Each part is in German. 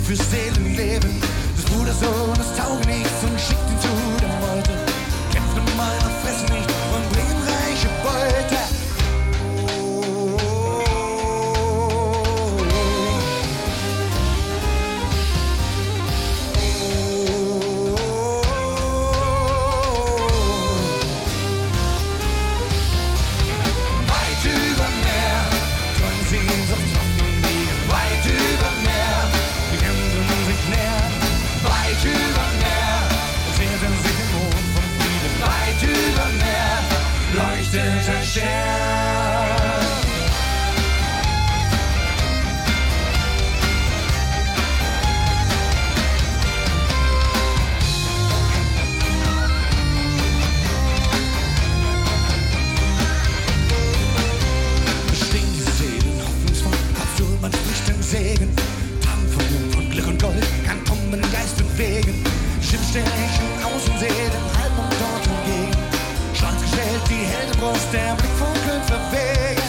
für Seelenleben des Bruders Sohn, das taugt nichts und schickt ihn zu der Meute. Kämpft um meiner Fresse nicht und bringen reiche Beute. Der Blick funkelt verwegen.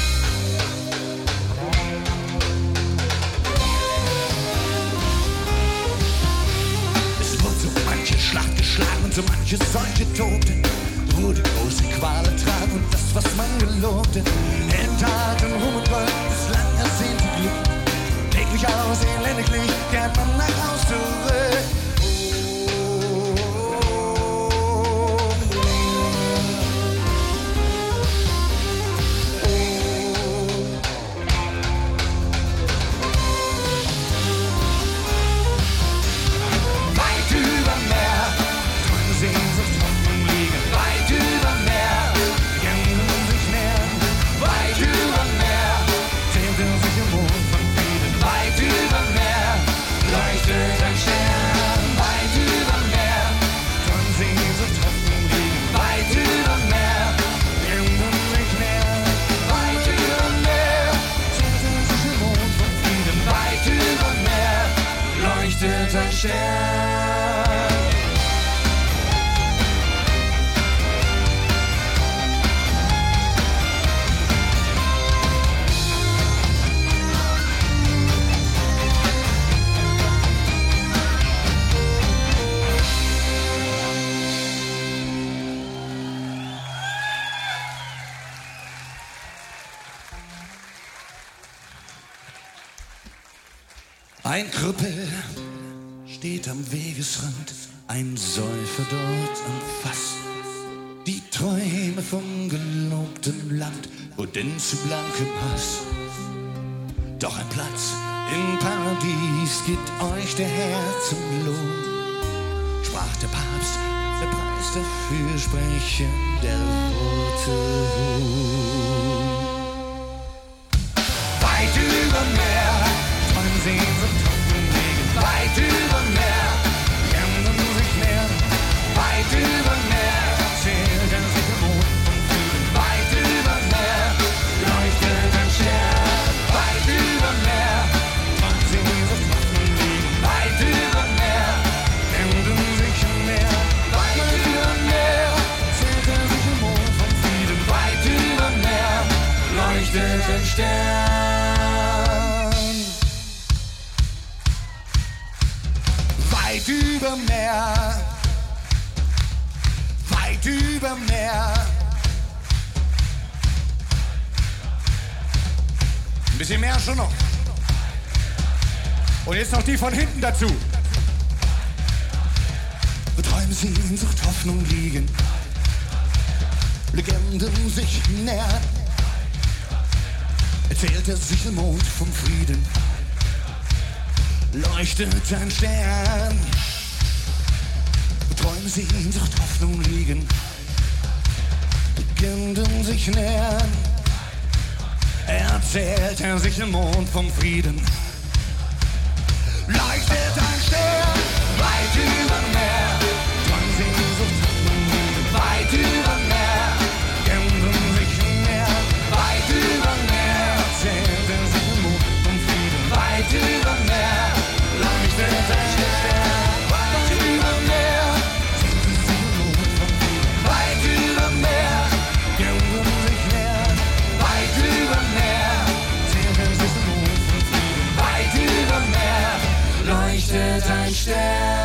Es wurde so manche Schlacht geschlagen und so manche Seuche tobte, wo die große Qual ertragen und das, was man gelobte. Enthalten Ruhm und Gold, das lang ersehnte Glück. Täglich aus, elendiglich, kehrt man nach Haus zurück. Ein Krüppel steht am Wegesrand, ein Säufer dort am Fass. Die Träume vom gelobten Land wurden zu blankem Hass. Doch ein Platz im Paradies gibt euch der Herr zum Lohn, sprach der Papst, der Preis dafür sprechen der Worte hohn. Weit über Meer, träumen Sehnsucht, Hoffnung liegen, weit über Meer, kämpfen sich näher, weit über Meer, zählt er sich im Mond vom Frieden, weit über Meer, leuchtet ein Stern, weit über Meer, träumen Sehnsucht, Hoffnung liegen, weit über Meer, kämpfen sich näher, weit über Meer, zählt er sich im Mond vom Frieden, weit über Meer, leuchtet ein Stern. Weit über Meer, weit über Meer. Ein bisschen mehr schon noch. Und jetzt noch die von hinten dazu. Wo Träume, Sehnsucht, Hoffnung liegen, Legenden sich nähern, erzählt der Sichelmond vom Frieden, leuchtet ein Stern. Wo Träume, Sehnsucht, Hoffnung liegen, Legenden sich nähern, erzählt der Sichelmond vom Frieden, leuchtet ein Stern. Weit über Meer, Träume, Sehnsucht, Hoffnung liegen, weit über Meer, Legenden sich nähern, weit über Meer, erzählt der Sichelmond vom Frieden, weit über Meer, leuchtet ein Stern. Weit über Meer, weit über Meer, kämpfen sich näher, weit über Meer, zählt der Sichelmond vom Frieden, seid ein Stern.